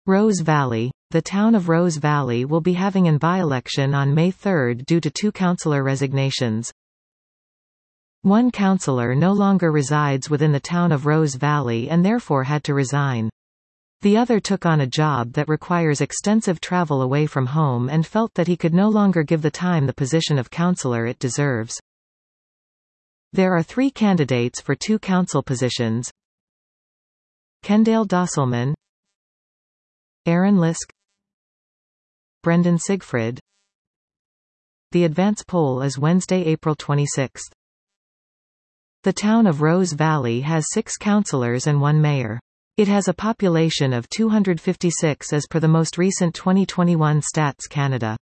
Rose Valley. The town of Rose Valley will be having an by-election on May 3 due to 2 councillor resignations. One councillor no longer resides within the town of Rose Valley and therefore had to resign. The other took on a job that requires extensive travel away from home and felt that he could no longer give the position of councillor it deserves. There are 3 candidates for 2 council positions: Kendale Dosselman, Aaron Lisk, Brendan Siegfried. The advance poll is Wednesday, April 26. The town of Rose Valley has 6 councillors and 1 mayor. It has a population of 256 as per the most recent 2021 Stats Canada.